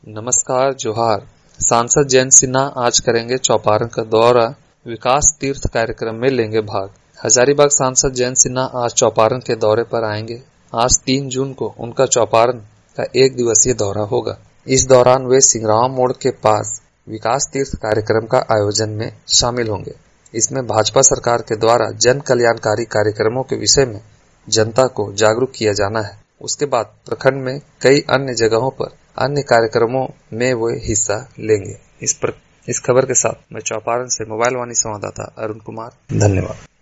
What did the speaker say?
नमस्कार जोहार। सांसद जयंत सिन्हा आज करेंगे चौपारण का दौरा, विकास तीर्थ कार्यक्रम में लेंगे भाग। हजारीबाग सांसद जयंत सिन्हा आज चौपारण के दौरे पर आएंगे। आज 3 जून को उनका चौपारण का 1 दिवसीय दौरा होगा। इस दौरान वे सिंगराम मोड़ के पास विकास तीर्थ कार्यक्रम का आयोजन में शामिल होंगे। इसमें भाजपा सरकार के द्वारा जन कल्याणकारी कार्यक्रमों के विषय में जनता को जागरूक किया जाना है। उसके बाद प्रखंड में कई अन्य जगहों पर अन्य कार्यक्रमों में वे हिस्सा लेंगे। इस खबर के साथ मैं चौपारण से मोबाइल वाणी संवाददाता अरुण कुमार, धन्यवाद।